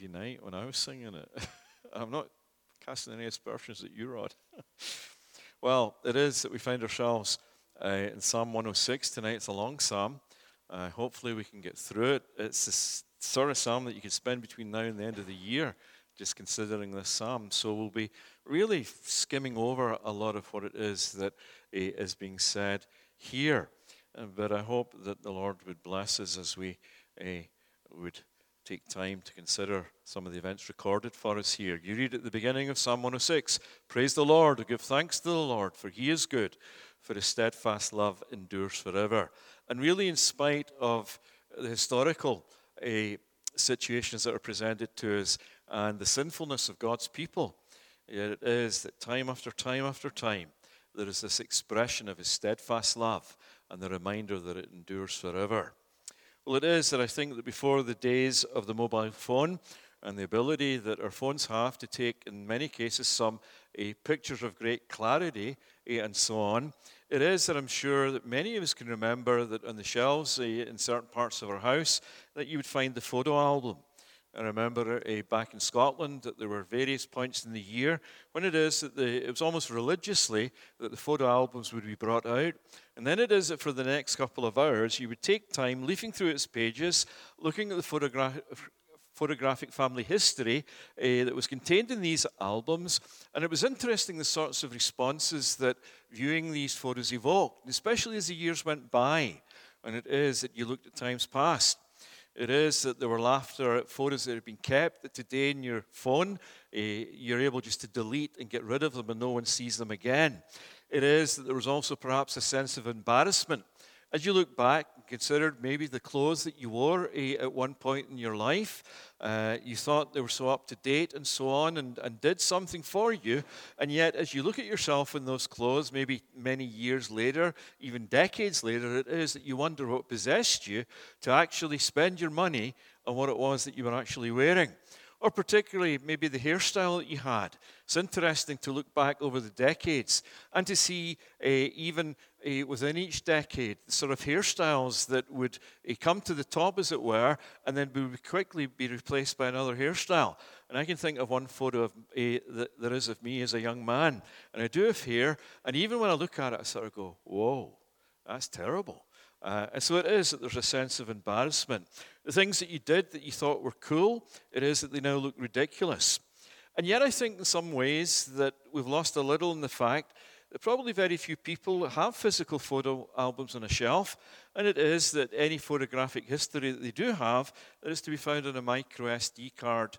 night when I was singing it. I'm not casting any aspersions at you, Rod. Well, it is that we find ourselves in Psalm 106 tonight. It's a long psalm. Hopefully we can get through it. It's the sort of psalm that you could spend between now and the end of the year just considering this psalm. So we'll be really skimming over a lot of what it is that is being said here. But I hope that the Lord would bless us as we would take time to consider some of the events recorded for us here. You read at the beginning of Psalm 106, praise the Lord, or give thanks to the Lord, for he is good, for his steadfast love endures forever. And really, in spite of the historical situations that are presented to us and the sinfulness of God's people, yet it is that time after time after time, there is this expression of his steadfast love and the reminder that it endures forever. Well, it is that I think that before the days of the mobile phone and the ability that our phones have to take, in many cases, some pictures of great clarity and so on, it is that I'm sure that many of us can remember that on the shelves in certain parts of our house that you would find the photo album. I remember back in Scotland that there were various points in the year when it is that it was almost religiously that the photo albums would be brought out. And then it is that for the next couple of hours, you would take time leafing through its pages, looking at the photographic family history that was contained in these albums. And it was interesting the sorts of responses that viewing these photos evoked, especially as the years went by. And it is that you looked at times past. It is that there were laughter at photos that had been kept, that today in your phone, you're able just to delete and get rid of them and no one sees them again. It is that there was also perhaps a sense of embarrassment. As you look back and considered maybe the clothes that you wore at one point in your life, you thought they were so up to date and so on and did something for you. And yet, as you look at yourself in those clothes, maybe many years later, even decades later, it is that you wonder what possessed you to actually spend your money on what it was that you were actually wearing. Or particularly maybe the hairstyle that you had. It's interesting to look back over the decades and to see even within each decade the sort of hairstyles that would come to the top, as it were, and then would quickly be replaced by another hairstyle. And I can think of one photo of that there is of me as a young man, and I do have hair, and even when I look at it, I sort of go, whoa, that's terrible. And so it is that there's a sense of embarrassment. The things that you did that you thought were cool, it is that they now look ridiculous. And yet I think in some ways that we've lost a little in the fact that probably very few people have physical photo albums on a shelf, and it is that any photographic history that they do have, that is to be found on a micro SD card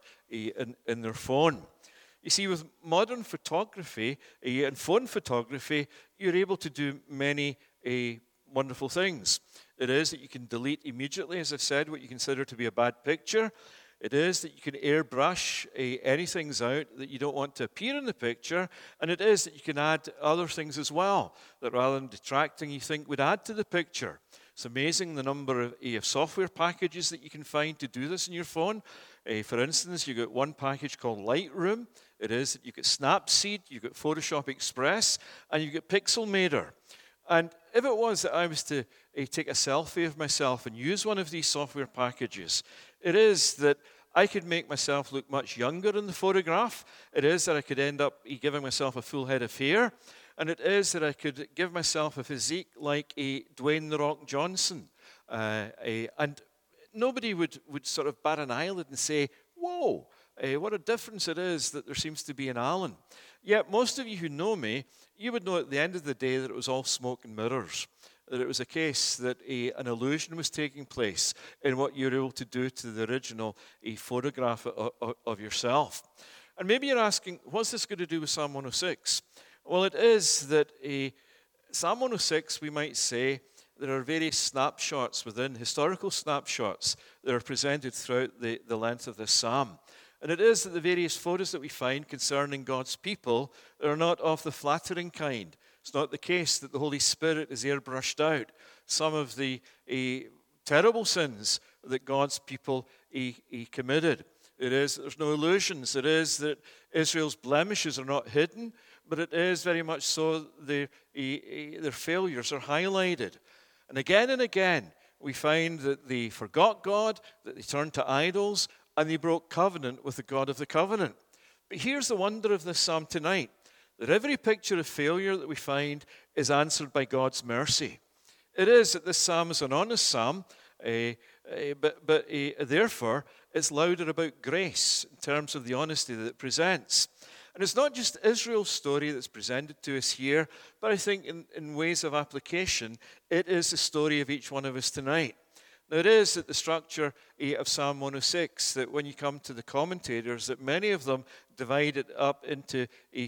in their phone. You see, with modern photography and phone photography, you're able to do many wonderful things. It is that you can delete immediately, as I've said, what you consider to be a bad picture. It is that you can airbrush anything out that you don't want to appear in the picture. And it is that you can add other things as well that rather than detracting, you think would add to the picture. It's amazing the number of software packages that you can find to do this in your phone. For instance, you've got one package called Lightroom. It is that you've got Snapseed, you've got Photoshop Express, and you've got Pixelmator. And if it was that I was to take a selfie of myself and use one of these software packages, it is that I could make myself look much younger in the photograph. It is that I could end up giving myself a full head of hair. And it is that I could give myself a physique like a Dwayne "The Rock" Johnson. And nobody would sort of bat an eyelid and say, whoa, what a difference it is that there seems to be in Alan. Yet most of you who know me, you would know at the end of the day that it was all smoke and mirrors, that it was a case that an illusion was taking place in what you were able to do to the original photograph of yourself. And maybe you're asking, what's this going to do with Psalm 106? Well, it is that Psalm 106, we might say, there are various snapshots within, historical snapshots that are presented throughout the length of this psalm. And it is that the various photos that we find concerning God's people are not of the flattering kind. It's not the case that the Holy Spirit is airbrushed out some of the terrible sins that God's people committed. It is that there's no illusions. It is that Israel's blemishes are not hidden, but it is very much so their failures are highlighted. And again, we find that they forgot God, that they turned to idols, and they broke covenant with the God of the covenant. But here's the wonder of this psalm tonight, that every picture of failure that we find is answered by God's mercy. It is that this psalm is an honest psalm, but therefore it's louder about grace in terms of the honesty that it presents. And it's not just Israel's story that's presented to us here, but I think in ways of application, it is the story of each one of us tonight. Now, it is that the structure of Psalm 106, that when you come to the commentators, that many of them divide it up into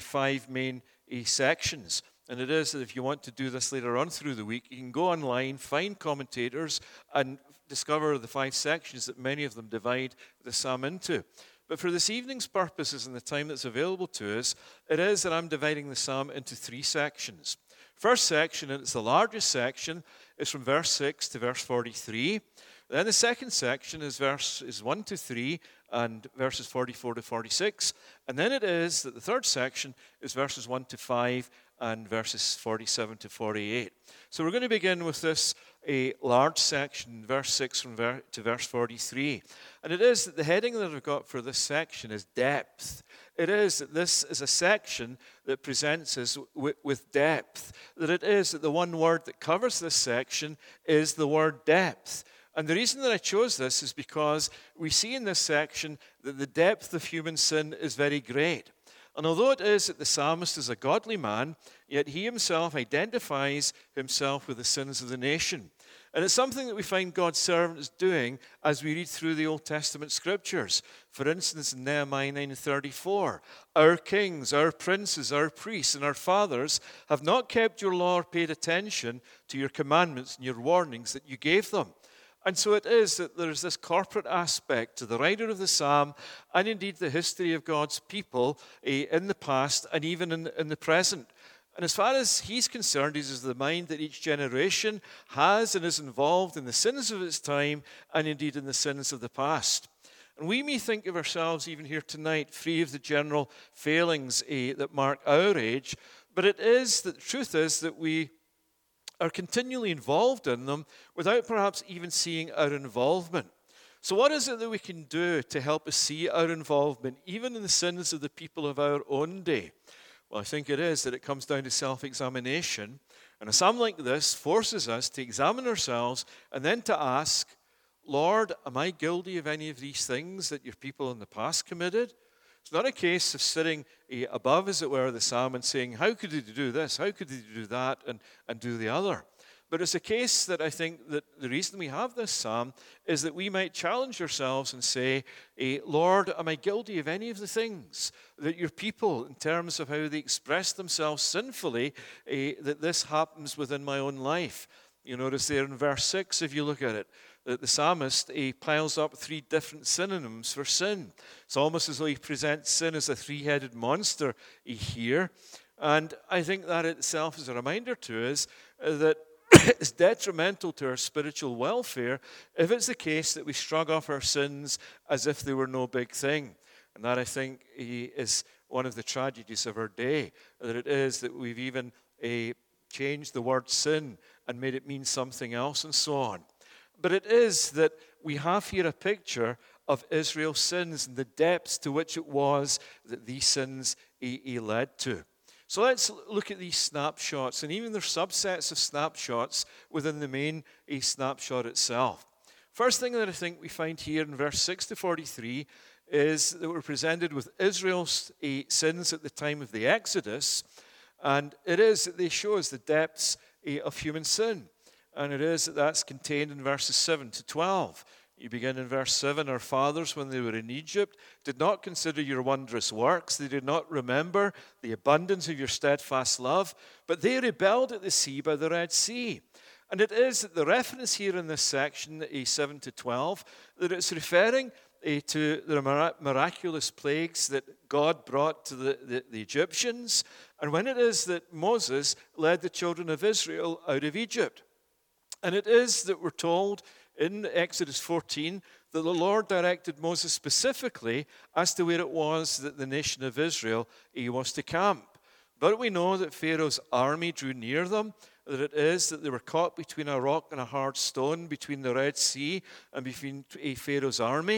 5 main sections. And it is that if you want to do this later on through the week, you can go online, find commentators, and discover the 5 sections that many of them divide the psalm into. But for this evening's purposes and the time that's available to us, it is that I'm dividing the psalm into 3 sections. First section, and it's the largest section, is from verse 6 to verse 43. Then the second section is verses 1 to 3 and verses 44 to 46. And then it is that the third section is verses 1 to 5 and verses 47 to 48. So we're going to begin with this large section, verse 6 to verse 43. And it is that the heading that I've got for this section is depth. It is that this is a section that presents us with depth. That it is that the one word that covers this section is the word depth. And the reason that I chose this is because we see in this section that the depth of human sin is very great. And although it is that the psalmist is a godly man, yet he himself identifies himself with the sins of the nation. And it's something that we find God's servants doing as we read through the Old Testament scriptures. For instance, in Nehemiah 9:34, our kings, our princes, our priests, and our fathers have not kept your law or paid attention to your commandments and your warnings that you gave them. And so it is that there's this corporate aspect to the writer of the psalm and indeed the history of God's people in the past and even in the present. And as far as he's concerned, he's of the mind that each generation has and is involved in the sins of its time and indeed in the sins of the past. And we may think of ourselves even here tonight free of the general failings that mark our age, but it is that the truth is that we are continually involved in them without perhaps even seeing our involvement. So what is it that we can do to help us see our involvement, even in the sins of the people of our own day? Well, I think it is that it comes down to self-examination. And a psalm like this forces us to examine ourselves and then to ask, Lord, am I guilty of any of these things that your people in the past committed? It's not a case of sitting above, as it were, the psalm and saying, how could he do this? How could he do that and do the other? But it's a case that I think that the reason we have this psalm is that we might challenge ourselves and say, Lord, am I guilty of any of the things that your people, in terms of how they express themselves sinfully, that this happens within my own life? You notice there in verse 6, if you look at it, that the psalmist piles up 3 different synonyms for sin. It's almost as though he presents sin as a 3-headed monster here. And I think that itself is a reminder to us that it's detrimental to our spiritual welfare if it's the case that we shrug off our sins as if they were no big thing. And that, I think, is one of the tragedies of our day, that it is that we've even changed the word sin and made it mean something else and so on. But it is that we have here a picture of Israel's sins and the depths to which it was that these sins led to. So let's look at these snapshots, and even their subsets of snapshots within the main snapshot itself. First thing that I think we find here in verse 6 to 43 is that we're presented with Israel's sins at the time of the Exodus, and it is that they show us the depths of human sin. And it is that that's contained in verses 7 to 12. You begin in verse 7, our fathers, when they were in Egypt, did not consider your wondrous works. They did not remember the abundance of your steadfast love, but they rebelled at the sea by the Red Sea. And it is that the reference here in this section, 7 to 12, that it's referring to the miraculous plagues that God brought to the Egyptians, and when it is that Moses led the children of Israel out of Egypt. And it is that we're told in Exodus 14 that the Lord directed Moses specifically as to where it was that the nation of Israel was to camp. But we know that Pharaoh's army drew near them, that it is that they were caught between a rock and a hard stone, between the Red Sea and between Pharaoh's army.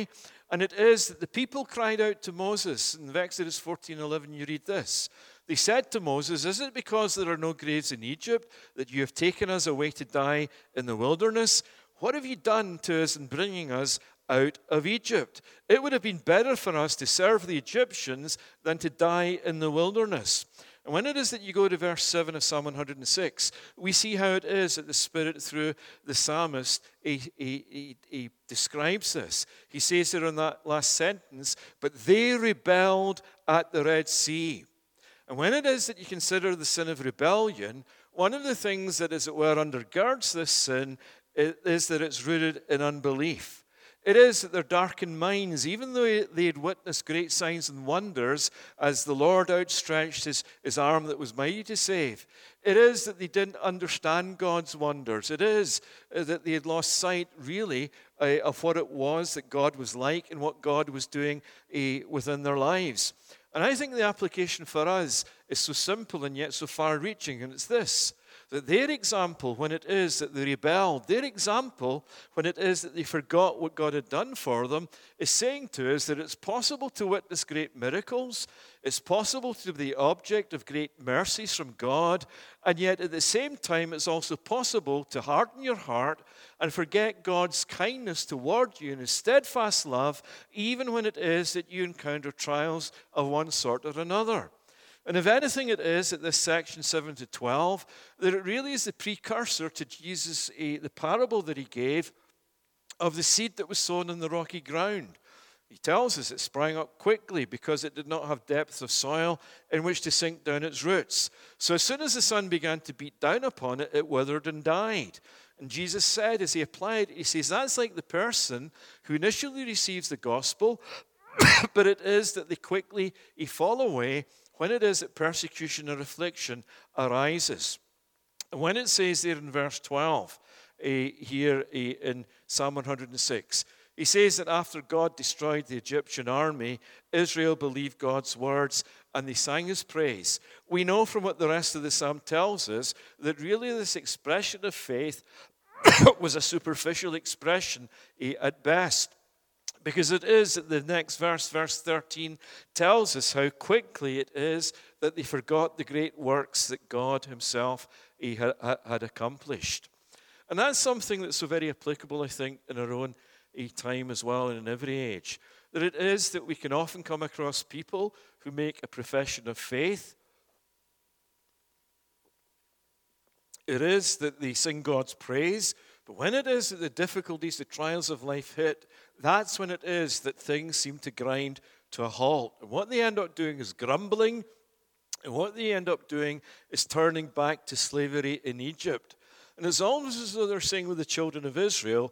And it is that the people cried out to Moses. In Exodus 14:11, you read this. They said to Moses, "Is it because there are no graves in Egypt that you have taken us away to die in the wilderness? What have you done to us in bringing us out of Egypt? It would have been better for us to serve the Egyptians than to die in the wilderness." And when it is that you go to verse 7 of Psalm 106, we see how it is that the Spirit, through the psalmist, he describes this. He says there in that last sentence, "But they rebelled at the Red Sea." And when it is that you consider the sin of rebellion, one of the things that, as it were, undergirds this sin is that it's rooted in unbelief. It is that their darkened minds, even though they had witnessed great signs and wonders as the Lord outstretched his arm that was mighty to save, it is that they didn't understand God's wonders. It is that they had lost sight, really, of what it was that God was like and what God was doing within their lives. And I think the application for us is so simple and yet so far-reaching, and it's this: that their example, when it is that they rebelled, their example, when it is that they forgot what God had done for them, is saying to us that it's possible to witness great miracles, it's possible to be the object of great mercies from God, and yet at the same time it's also possible to harden your heart and forget God's kindness toward you and his steadfast love, even when it is that you encounter trials of one sort or another. And if anything it is, at this section 7 to 12, that it really is the precursor to Jesus, the parable that he gave of the seed that was sown in the rocky ground. He tells us it sprang up quickly because it did not have depth of soil in which to sink down its roots. So as soon as the sun began to beat down upon it, it withered and died. And Jesus said, as he applied, he says, that's like the person who initially receives the gospel, but it is that they quickly fall away when it is that persecution or affliction arises. And when it says there in verse 12, here in Psalm 106, he says that after God destroyed the Egyptian army, Israel believed God's words and they sang his praise. We know from what the rest of the psalm tells us that really this expression of faith was a superficial expression at best. Because it is that the next verse, verse 13, tells us how quickly it is that they forgot the great works that God himself had accomplished. And that's something that's so very applicable, I think, in our own time as well, and in every age. That it is that we can often come across people who make a profession of faith. It is that they sing God's praise. But when it is that the difficulties, the trials of life hit, that's when it is that things seem to grind to a halt. And what they end up doing is grumbling, and what they end up doing is turning back to slavery in Egypt. And it's almost as though they're saying with the children of Israel,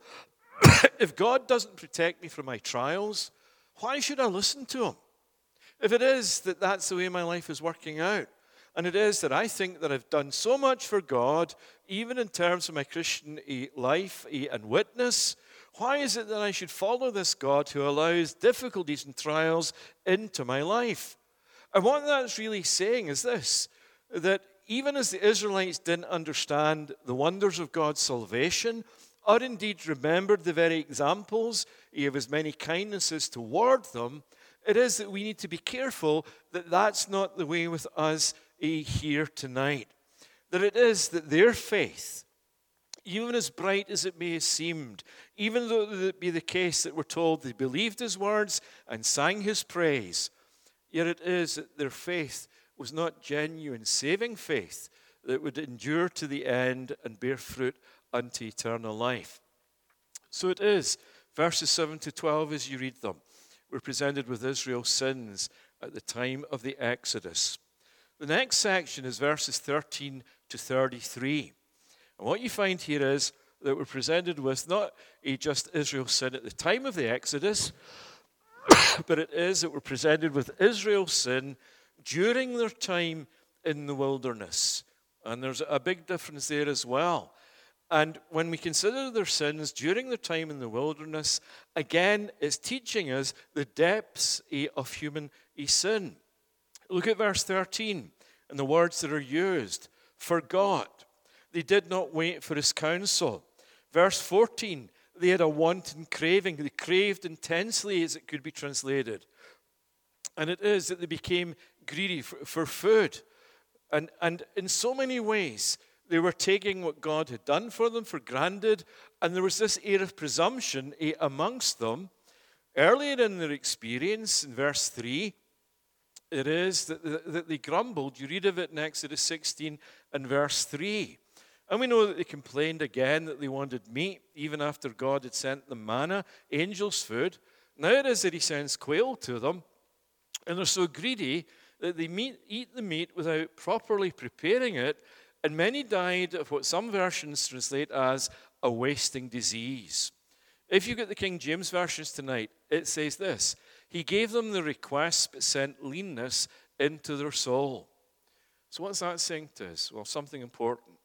if God doesn't protect me from my trials, why should I listen to him? If it is that that's the way my life is working out, and it is that I think that I've done so much for God, even in terms of my Christian life and witness, why is it that I should follow this God who allows difficulties and trials into my life? And what that's really saying is this, that even as the Israelites didn't understand the wonders of God's salvation, or indeed remembered the very examples of his many kindnesses toward them, it is that we need to be careful that that's not the way with us here tonight. That it is that their faith, even as bright as it may have seemed, even though it be the case that we're told they believed his words and sang his praise, yet it is that their faith was not genuine saving faith that would endure to the end and bear fruit unto eternal life. So it is, verses 7 to 12 as you read them, we're presented with Israel's sins at the time of the Exodus. The next section is verses 13 to 33. And what you find here is that we're presented with not just Israel's sin at the time of the Exodus, but it is that we're presented with Israel's sin during their time in the wilderness. And there's a big difference there as well. And when we consider their sins during their time in the wilderness, again, it's teaching us the depths of human sin. Look at verse 13 and the words that are used. Forgot. They did not wait for his counsel. Verse 14. They had a wanton craving. They craved intensely, as it could be translated. And it is that they became greedy for food. And in so many ways, they were taking what God had done for them for granted. And there was this air of presumption amongst them. Earlier in their experience, in verse 3, it is that they grumbled. You read of it in Exodus 16 and verse 3. And we know that they complained again that they wanted meat, even after God had sent them manna, angels' food. Now it is that he sends quail to them. And they're so greedy that they eat the meat without properly preparing it. And many died of what some versions translate as a wasting disease. If you get the King James versions tonight, it says this: He gave them the request, but sent leanness into their soul. So what's that saying to us? Well, something important.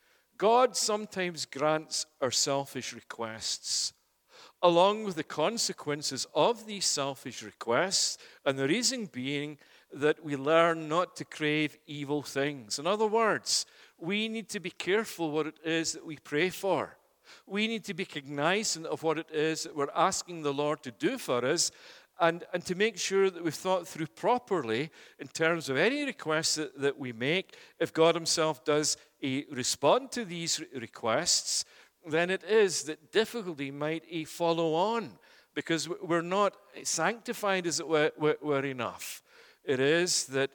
God sometimes grants our selfish requests, along with the consequences of these selfish requests, and the reason being that we learn not to crave evil things. In other words, we need to be careful what it is that we pray for. We need to be cognizant of what it is that we're asking the Lord to do for us, and to make sure that we've thought through properly in terms of any requests that we make. If God himself does respond to these requests, then it is that difficulty might follow on, because we're not sanctified as it were enough. It is that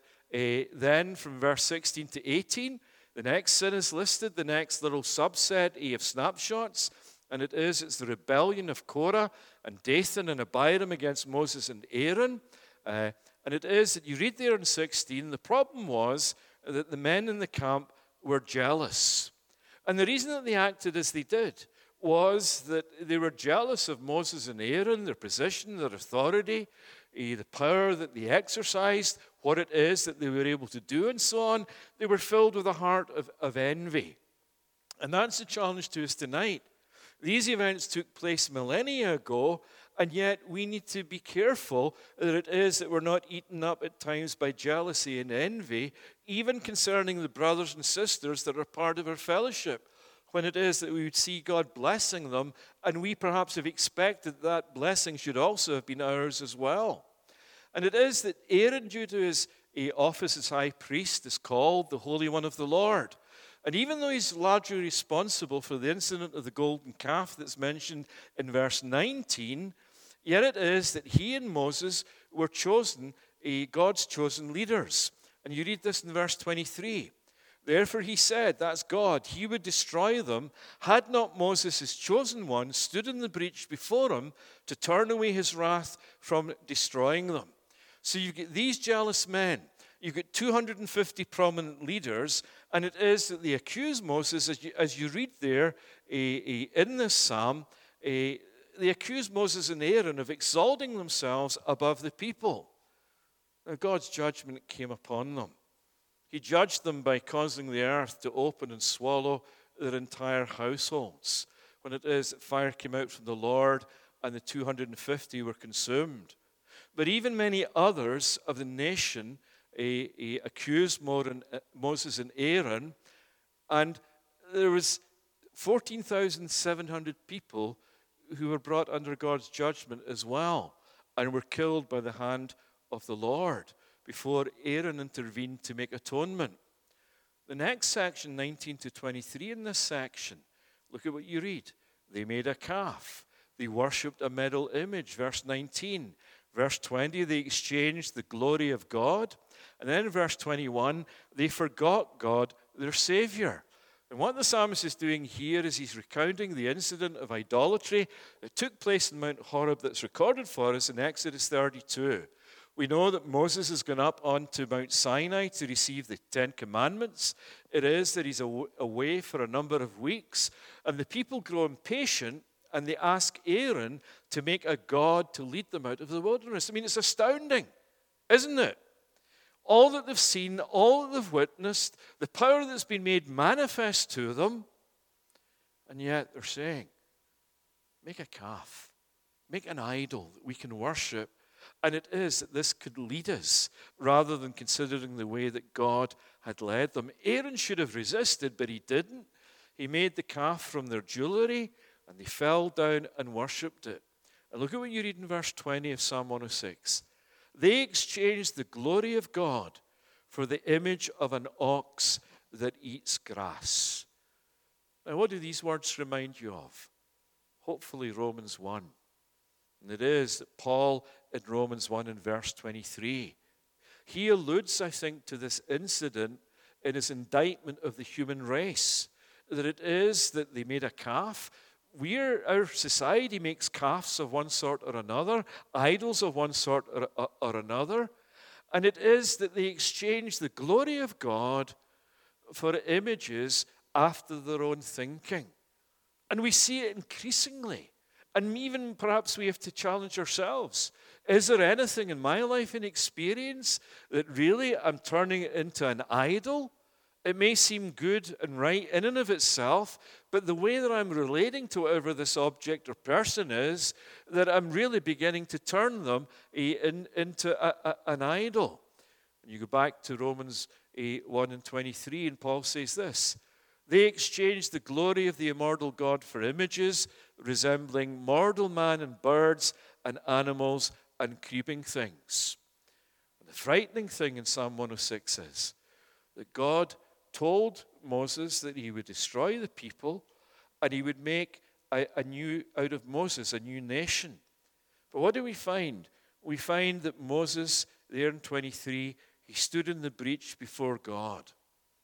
then from verse 16 to 18, the next sin is listed, the next little subset of snapshots, and it's the rebellion of Korah and Dathan and Abiram against Moses and Aaron. And it is that you read there in 16, the problem was that the men in the camp were jealous. And the reason that they acted as they did was that they were jealous of Moses and Aaron, their position, their authority, the power that they exercised, what it is that they were able to do, and so on. They were filled with a heart of envy. And that's the challenge to us tonight. These events took place millennia ago, and yet we need to be careful that it is that we're not eaten up at times by jealousy and envy, even concerning the brothers and sisters that are part of our fellowship, when it is that we would see God blessing them, and we perhaps have expected that blessing should also have been ours as well. And it is that Aaron, due to his office as high priest, is called the Holy One of the Lord. And even though he's largely responsible for the incident of the golden calf that's mentioned in verse 19, yet it is that he and Moses were chosen, God's chosen leaders. And you read this in verse 23. Therefore he said, that's God, he would destroy them, had not Moses, his chosen one, stood in the breach before him to turn away his wrath from destroying them. So you get these jealous men. You get 250 prominent leaders, and it is that they accuse Moses, as you read there in this psalm, they accuse Moses and Aaron of exalting themselves above the people. Now, God's judgment came upon them. He judged them by causing the earth to open and swallow their entire households. When it is that fire came out from the Lord and the 250 were consumed. But even many others of the nation accused Moses and Aaron, and there was 14,700 people who were brought under God's judgment as well and were killed by the hand of the Lord before Aaron intervened to make atonement. The next section, 19 to 23 in this section, look at what you read. They made a calf. They worshipped a metal image, verse 19. Verse 20, they exchanged the glory of God. And then in verse 21, they forgot God, their Savior. And what the psalmist is doing here is he's recounting the incident of idolatry that took place in Mount Horeb that's recorded for us in Exodus 32. We know that Moses has gone up onto Mount Sinai to receive the Ten Commandments. It is that he's away for a number of weeks, and the people grow impatient, and they ask Aaron to make a god to lead them out of the wilderness. I mean, it's astounding, isn't it? All that they've seen, all that they've witnessed, the power that's been made manifest to them, and yet they're saying, make a calf, make an idol that we can worship. And it is that this could lead us, rather than considering the way that God had led them. Aaron should have resisted, but he didn't. He made the calf from their jewelry, and they fell down and worshipped it. And look at what you read in verse 20 of Psalm 106. They exchanged the glory of God for the image of an ox that eats grass. Now, what do these words remind you of? Hopefully, Romans 1. And it is that Paul in Romans 1 and verse 23, he alludes, I think, to this incident in his indictment of the human race. That it is that they made a calf. Our society makes calves of one sort or another, idols of one sort or another. And it is that they exchange the glory of God for images after their own thinking. And we see it increasingly. And even perhaps we have to challenge ourselves. Is there anything in my life and experience that really I'm turning it into an idol? It may seem good and right in and of itself, but the way that I'm relating to whatever this object or person is, that I'm really beginning to turn them into an idol. And you go back to Romans 1 and 23, and Paul says this: they exchanged the glory of the immortal God for images resembling mortal man and birds and animals and creeping things. And the frightening thing in Psalm 106 is that God told Moses that he would destroy the people and he would make out of Moses a new nation. But what do we find? We find that Moses, there in 23, he stood in the breach before God.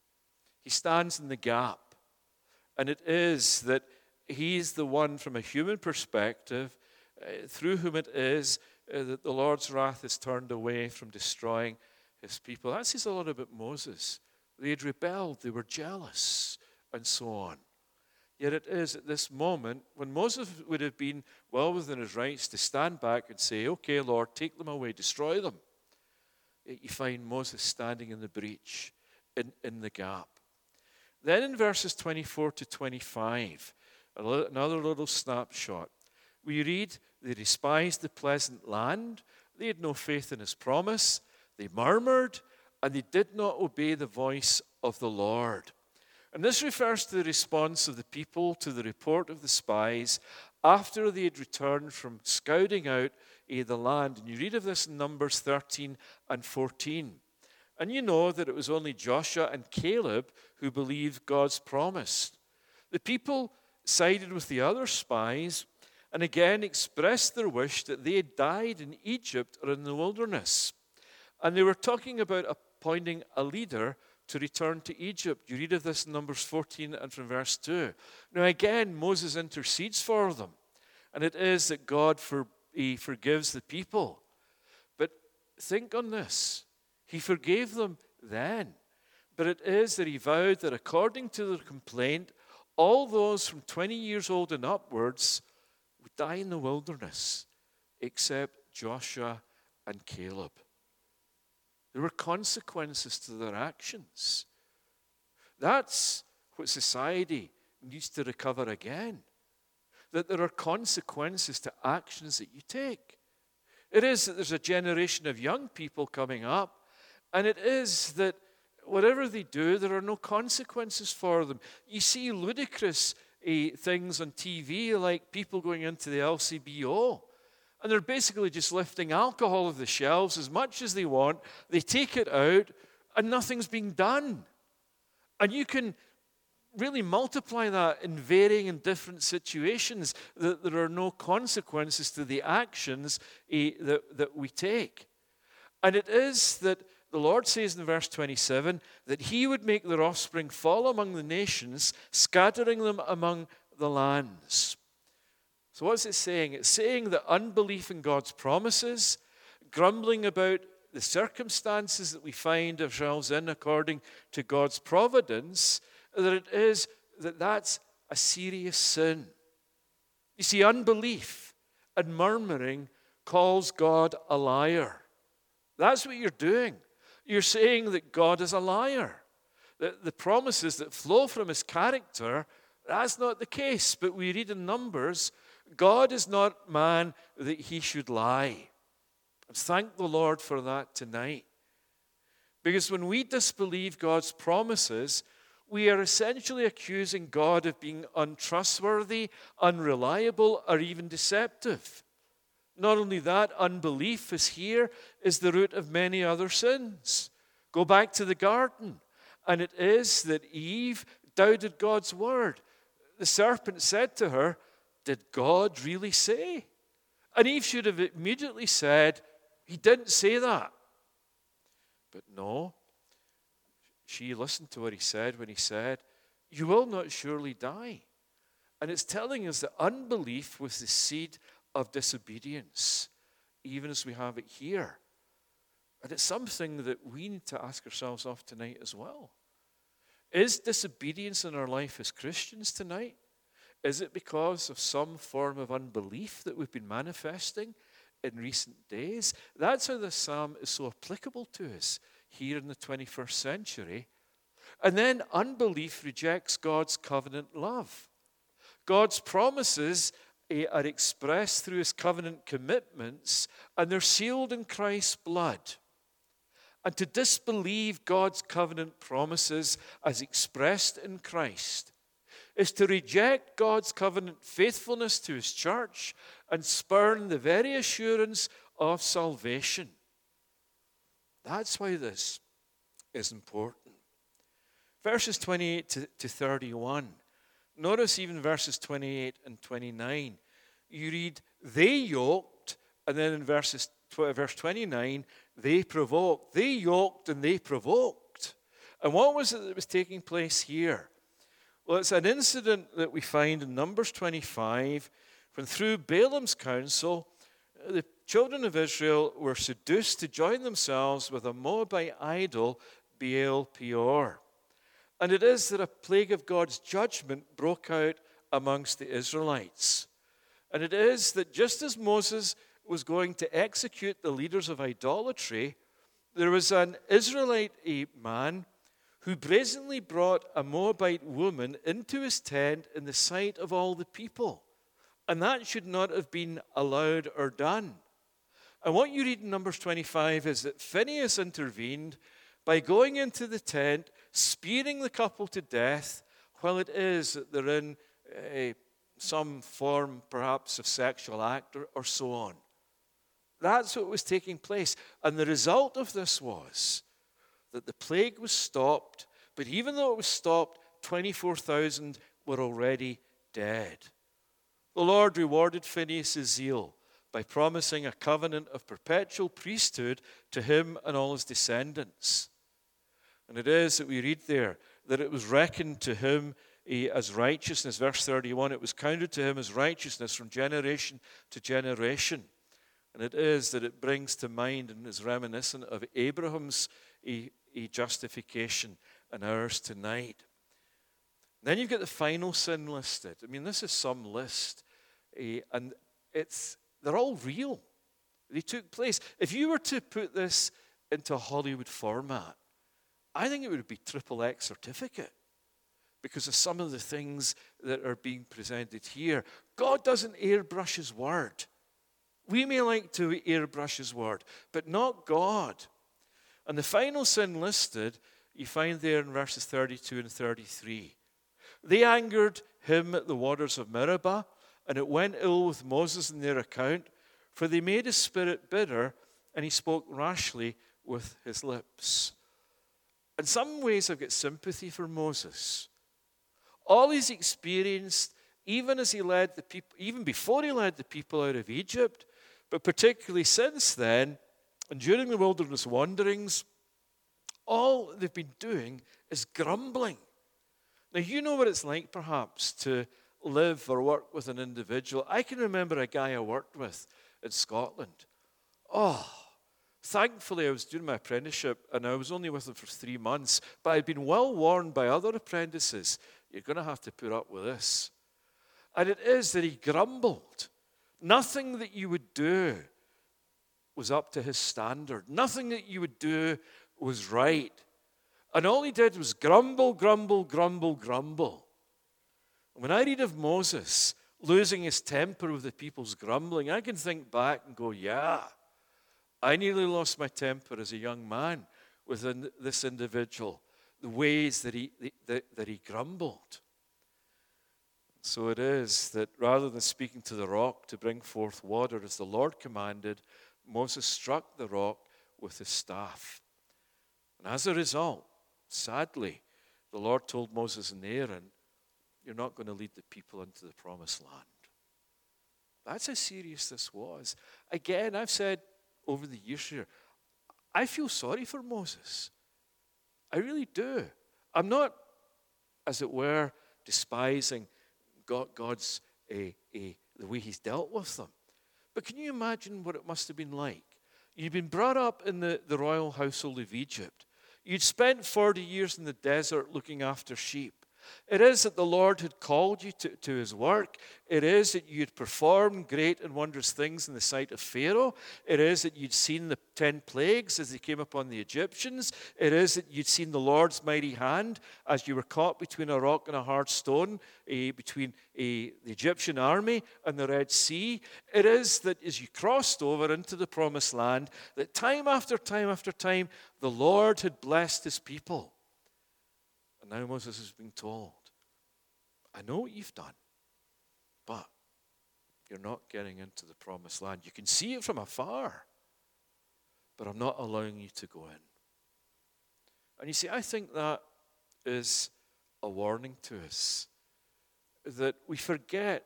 He stands in the gap. And it is that he's the one from a human perspective through whom it is that the Lord's wrath is turned away from destroying his people. That says a lot about Moses. They had rebelled, they were jealous, and so on. Yet it is at this moment when Moses would have been well within his rights to stand back and say, okay, Lord, take them away, destroy them. Yet you find Moses standing in the breach, in the gap. Then in verses 24 to 25, another little snapshot, we read, they despised the pleasant land, they had no faith in his promise, they murmured, and they did not obey the voice of the Lord. And this refers to the response of the people to the report of the spies after they had returned from scouting out the land. And you read of this in Numbers 13 and 14. And you know that it was only Joshua and Caleb who believed God's promise. The people sided with the other spies and again expressed their wish that they had died in Egypt or in the wilderness. And they were talking about appointing a leader to return to Egypt. You read of this in Numbers 14 and from verse 2. Now again, Moses intercedes for them. And it is that God forgives the people. But think on this. He forgave them then. But it is that he vowed that according to their complaint, all those from 20 years old and upwards would die in the wilderness, except Joshua and Caleb. There were consequences to their actions. That's what society needs to recover again. That there are consequences to actions that you take. It is that there's a generation of young people coming up, and it is that whatever they do, there are no consequences for them. You see ludicrous things on TV, like people going into the LCBO, and they're basically just lifting alcohol off the shelves as much as they want. They take it out, and nothing's being done. And you can really multiply that in varying and different situations, that there are no consequences to the actions that we take. And it is that the Lord says in verse 27 that he would make their offspring fall among the nations, scattering them among the lands. So what's it saying? It's saying that unbelief in God's promises, grumbling about the circumstances that we find ourselves in according to God's providence, that it is that that's a serious sin. You see, unbelief and murmuring calls God a liar. That's what you're doing. You're saying that God is a liar. That the promises that flow from his character, that's not the case. But we read in Numbers, God is not man that he should lie. And thank the Lord for that tonight. Because when we disbelieve God's promises, we are essentially accusing God of being untrustworthy, unreliable, or even deceptive. Not only that, unbelief is the root of many other sins. Go back to the garden, and it is that Eve doubted God's word. The serpent said to her, "Did God really say?" And Eve should have immediately said, "He didn't say that." But no, she listened to what he said when he said, "You will not surely die." And it's telling us that unbelief was the seed of disobedience, even as we have it here. And it's something that we need to ask ourselves of tonight as well. Is disobedience in our life as Christians tonight? Is it because of some form of unbelief that we've been manifesting in recent days? That's how this psalm is so applicable to us here in the 21st century. And then unbelief rejects God's covenant love. God's promises are expressed through his covenant commitments, and they're sealed in Christ's blood. And to disbelieve God's covenant promises as expressed in Christ is to reject God's covenant faithfulness to his church and spurn the very assurance of salvation. That's why this is important. Verses 28 to 31. Notice even verses 28 and 29. You read, they yoked, and then in verse 29, they provoked. They yoked and they provoked. And what was it that was taking place here? Well, it's an incident that we find in Numbers 25, when through Balaam's counsel, the children of Israel were seduced to join themselves with a Moabite idol, Baal Peor. And it is that a plague of God's judgment broke out amongst the Israelites. And it is that just as Moses was going to execute the leaders of idolatry, there was an Israelite man who brazenly brought a Moabite woman into his tent in the sight of all the people. And that should not have been allowed or done. And what you read in Numbers 25 is that Phinehas intervened by going into the tent, spearing the couple to death, while it is that they're in some form perhaps of sexual act or so on. That's what was taking place. And the result of this was that the plague was stopped, but even though it was stopped, 24,000 were already dead. The Lord rewarded Phinehas' zeal by promising a covenant of perpetual priesthood to him and all his descendants. And it is that we read there that it was reckoned to him as righteousness. Verse 31, it was counted to him as righteousness from generation to generation. And it is that it brings to mind and is reminiscent of Abraham's justification and ours tonight. Then you've got the final sin listed. I mean, this is some list. And they're all real. They took place. If you were to put this into a Hollywood format, I think it would be XXX certificate because of some of the things that are being presented here. God doesn't airbrush his word. We may like to airbrush his word, but not God. And the final sin listed, you find there in verses 32 and 33. They angered him at the waters of Meribah, and it went ill with Moses in their account, for they made his spirit bitter, and he spoke rashly with his lips. In some ways, I've got sympathy for Moses. All he's experienced, even as he led the people, even before he led the people out of Egypt, but particularly since then, and during the wilderness wanderings, all they've been doing is grumbling. Now, you know what it's like, perhaps, to live or work with an individual. I can remember a guy I worked with in Scotland. Thankfully, I was doing my apprenticeship, and I was only with him for 3 months, but I'd been well warned by other apprentices, you're going to have to put up with this. And it is that he grumbled. Nothing that you would do was up to his standard. Nothing that you would do was right. And all he did was grumble, grumble, grumble, grumble. And when I read of Moses losing his temper with the people's grumbling, I can think back and go, yeah, I nearly lost my temper as a young man with this individual the ways that he grumbled. So it is that rather than speaking to the rock to bring forth water as the Lord commanded, Moses struck the rock with his staff. And as a result, sadly, the Lord told Moses and Aaron, you're not going to lead the people into the promised land. That's how serious this was. Again, I've said over the years here, I feel sorry for Moses. I really do. I'm not, as it were, despising God's the way he's dealt with them. But can you imagine what it must have been like? You'd been brought up in the royal household of Egypt. You'd spent 40 years in the desert looking after sheep. It is that the Lord had called you to his work. It is that you'd performed great and wondrous things in the sight of Pharaoh. It is that you'd seen the 10 plagues as they came upon the Egyptians. It is that you'd seen the Lord's mighty hand as you were caught between a rock and a hard stone, between the Egyptian army and the Red Sea. It is that as you crossed over into the promised land, that time after time after time, the Lord had blessed his people. And now Moses is being told, I know what you've done, but you're not getting into the promised land. You can see it from afar, but I'm not allowing you to go in. And you see, I think that is a warning to us, that we forget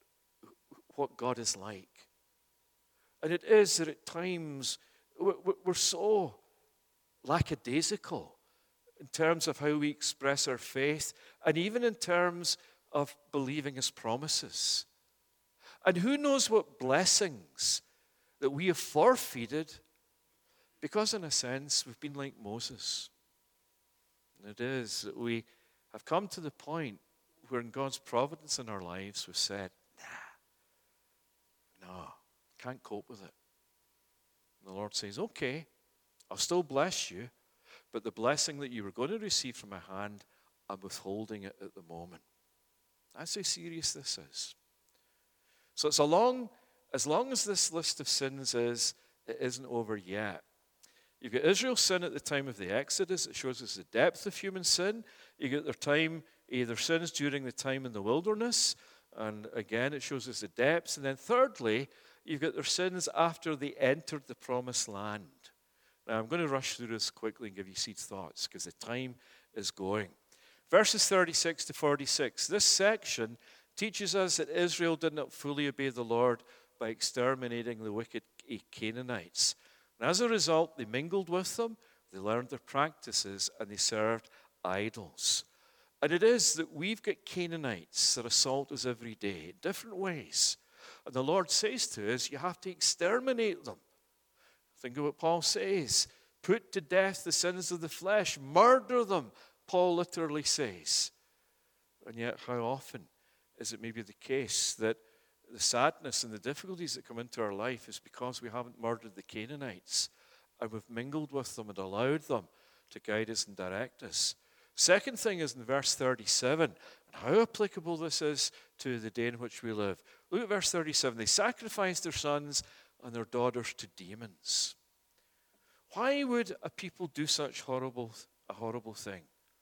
what God is like. And it is that at times we're so lackadaisical in terms of how we express our faith, and even in terms of believing his promises. And who knows what blessings that we have forfeited because, in a sense, we've been like Moses. And it is that we have come to the point where in God's providence in our lives we've said, no, can't cope with it. And the Lord says, okay, I'll still bless you, but the blessing that you were going to receive from my hand, I'm withholding it at the moment. That's how serious this is. So it's as long as this list of sins is, it isn't over yet. You've got Israel's sin at the time of the Exodus. It shows us the depth of human sin. You get their sins during the time in the wilderness. And again, it shows us the depths. And then thirdly, you've got their sins after they entered the promised land. Now, I'm going to rush through this quickly and give you seed thoughts because the time is going. Verses 36 to 46. This section teaches us that Israel did not fully obey the Lord by exterminating the wicked Canaanites. And as a result, they mingled with them, they learned their practices, and they served idols. And it is that we've got Canaanites that assault us every day in different ways. And the Lord says to us, you have to exterminate them. Think of what Paul says. Put to death the sins of the flesh. Murder them, Paul literally says. And yet, how often is it maybe the case that the sadness and the difficulties that come into our life is because we haven't murdered the Canaanites and we've mingled with them and allowed them to guide us and direct us. Second thing is in verse 37, and how applicable this is to the day in which we live. Look at verse 37. They sacrificed their sons and their daughters to demons. Why would a people do such a horrible thing?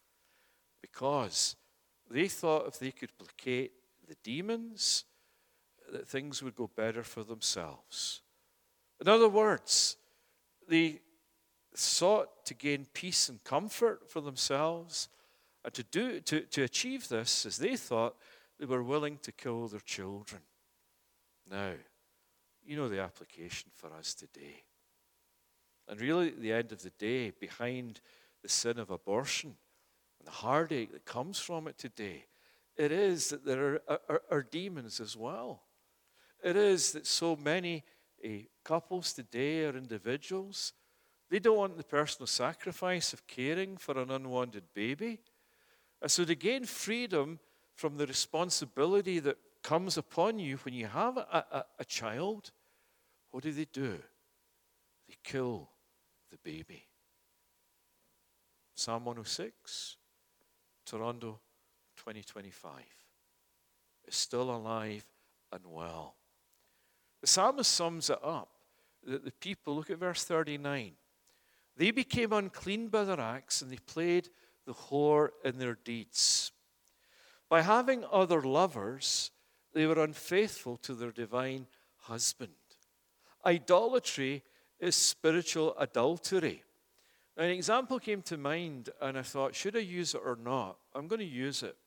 Because they thought if they could placate the demons, that things would go better for themselves. In other words, they sought to gain peace and comfort for themselves, and to achieve this, as they thought, they were willing to kill their children. Now, you know the application for us today. And really, at the end of the day, behind the sin of abortion and the heartache that comes from it today, it is that there are demons as well. It is that so many couples today are individuals. They don't want the personal sacrifice of caring for an unwanted baby. And so to gain freedom from the responsibility that comes upon you when you have a child, what do? They kill the baby. Psalm 106, Toronto 2025, is still alive and well. The psalmist sums it up, that the people, look at verse 39, they became unclean by their acts and they played the whore in their deeds. By having other lovers, they were unfaithful to their divine husband. Idolatry is spiritual adultery. Now, an example came to mind, and I thought, should I use it or not? I'm going to use it.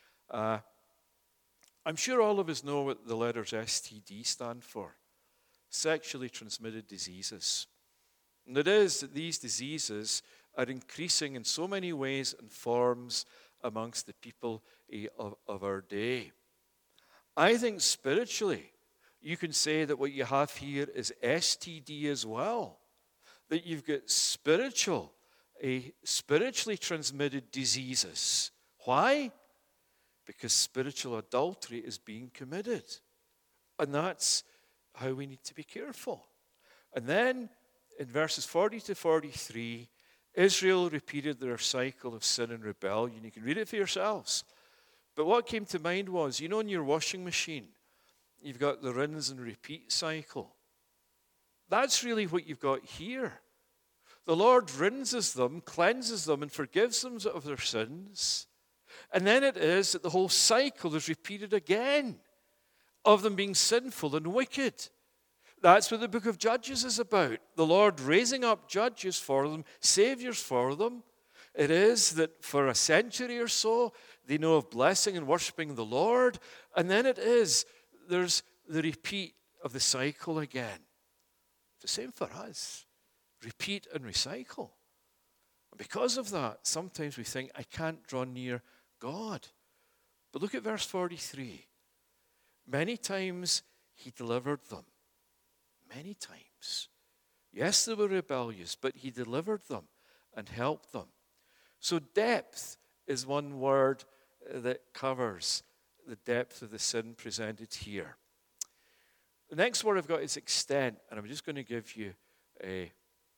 I'm sure all of us know what the letters STD stand for. Sexually transmitted diseases. And it is that these diseases are increasing in so many ways and forms amongst the people of our day. I think spiritually, you can say that what you have here is STD as well. That you've got spiritually transmitted diseases. Why? Because spiritual adultery is being committed. And that's how we need to be careful. And then in verses 40 to 43, Israel repeated their cycle of sin and rebellion. You can read it for yourselves. But what came to mind was, in your washing machine, you've got the rinse and repeat cycle. That's really what you've got here. The Lord rinses them, cleanses them, and forgives them of their sins. And then it is that the whole cycle is repeated again of them being sinful and wicked. That's what the book of Judges is about. The Lord raising up judges for them, saviors for them. It is that for a century or so, they know of blessing and worshiping the Lord. And then there's the repeat of the cycle again. The same for us. Repeat and recycle. And because of that, sometimes we think, I can't draw near God. But look at verse 43. Many times he delivered them. Many times. Yes, they were rebellious, but he delivered them and helped them. So depth is one word that covers the depth of the sin presented here. The next word I've got is extent, and I'm just going to give you a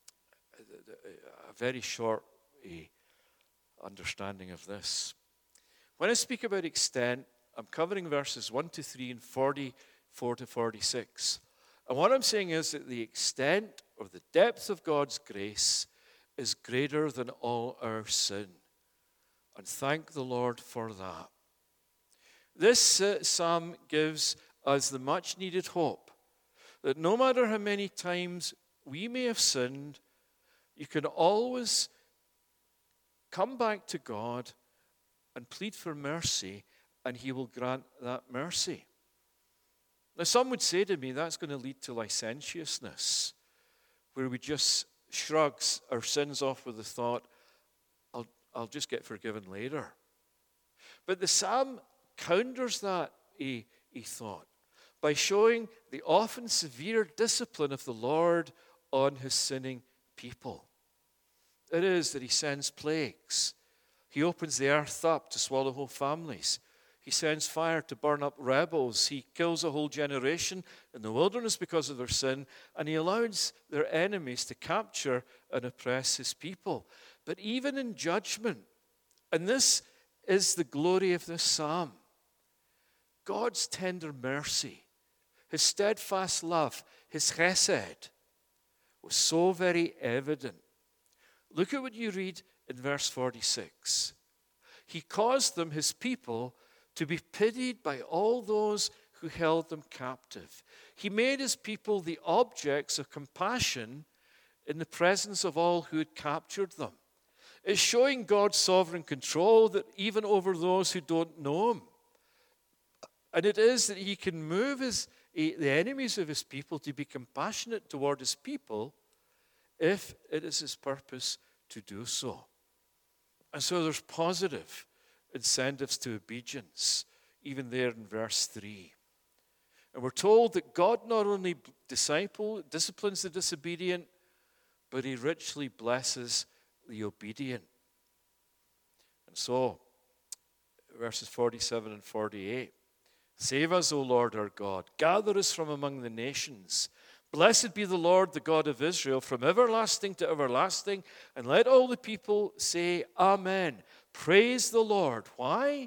very short understanding of this. When I speak about extent, I'm covering verses 1 to 3 and 44 to 46. And what I'm saying is that the extent or the depth of God's grace is greater than all our sin. And thank the Lord for that. This psalm gives us the much needed hope that no matter how many times we may have sinned, you can always come back to God and plead for mercy, and he will grant that mercy. Now, some would say to me, that's going to lead to licentiousness, where we just shrug our sins off with the thought, I'll just get forgiven later. But the psalm counters that a thought by showing the often severe discipline of the Lord on his sinning people. It is that he sends plagues. He opens the earth up to swallow whole families. He sends fire to burn up rebels. He kills a whole generation in the wilderness because of their sin, and he allows their enemies to capture and oppress his people. But even in judgment, and this is the glory of this psalm, God's tender mercy, his steadfast love, his chesed, was so very evident. Look at what you read in verse 46. He caused them, his people, to be pitied by all those who held them captive. He made his people the objects of compassion in the presence of all who had captured them. It's showing God's sovereign control that even over those who don't know him. And it is that he can move the enemies of his people to be compassionate toward his people if it is his purpose to do so. And so there's positive incentives to obedience, even there in verse 3. And we're told that God not only disciplines the disobedient, but he richly blesses the obedient. And so, verses 47 and 48. Save us, O Lord our God. Gather us from among the nations. Blessed be the Lord, the God of Israel, from everlasting to everlasting. And let all the people say, Amen. Praise the Lord. Why?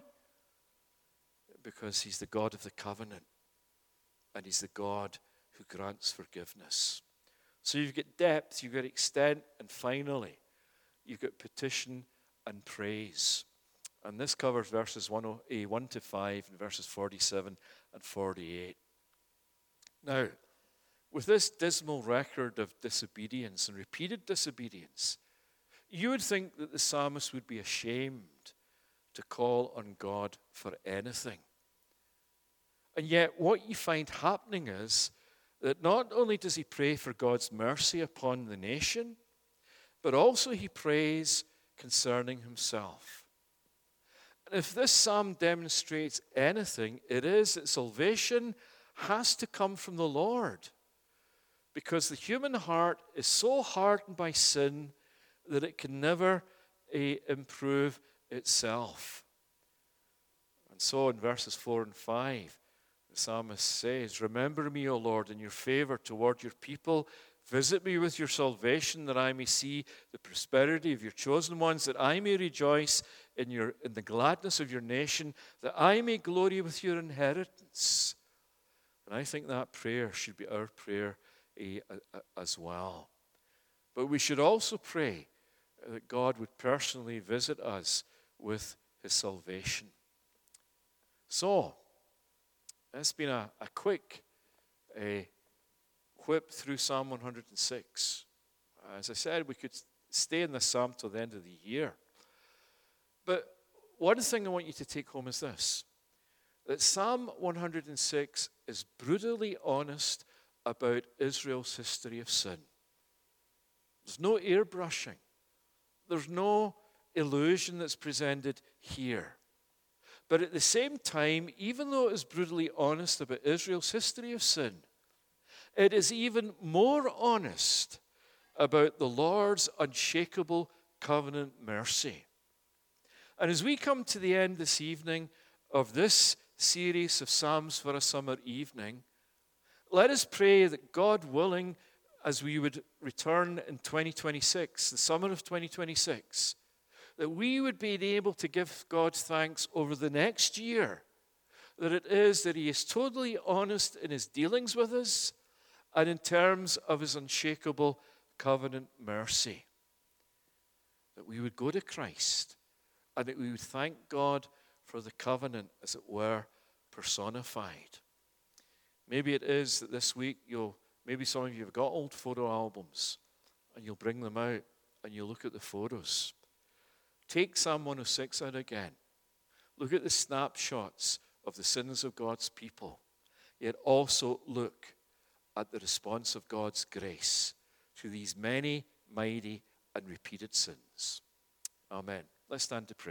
Because he's the God of the covenant. And he's the God who grants forgiveness. So you've got depth, you've got extent, and finally, you've got petition and praise. And this covers verses 1 to 5 and verses 47 and 48. Now, with this dismal record of disobedience and repeated disobedience, you would think that the psalmist would be ashamed to call on God for anything. And yet, what you find happening is that not only does he pray for God's mercy upon the nation, but also he prays concerning himself. And if this psalm demonstrates anything, it is that salvation has to come from the Lord, because the human heart is so hardened by sin that it can never improve itself. And so in verses 4 and 5, the psalmist says, "Remember me, O Lord, in your favor toward your people. Visit me with your salvation, that I may see the prosperity of your chosen ones, that I may rejoice in the gladness of your nation, that I may glory with your inheritance." And I think that prayer should be our prayer as well. But we should also pray that God would personally visit us with his salvation. So, it's been a quick whip through Psalm 106. As I said, we could stay in this psalm till the end of the year. But one thing I want you to take home is this: that Psalm 106 is brutally honest about Israel's history of sin. There's no airbrushing. There's no illusion that's presented here. But at the same time, even though it is brutally honest about Israel's history of sin, it is even more honest about the Lord's unshakable covenant mercy. And as we come to the end this evening of this series of Psalms for a Summer Evening, let us pray that, God willing, as we would return in 2026, the summer of 2026, that we would be able to give God thanks over the next year, that it is that he is totally honest in his dealings with us and in terms of his unshakable covenant mercy. That we would go to Christ and that we would thank God for the covenant, as it were, personified. Maybe it is that this week maybe some of you have got old photo albums and you'll bring them out and you'll look at the photos. Take Psalm 106 out again. Look at the snapshots of the sins of God's people, yet also look at the response of God's grace to these many, mighty, and repeated sins. Amen. Let's stand to pray.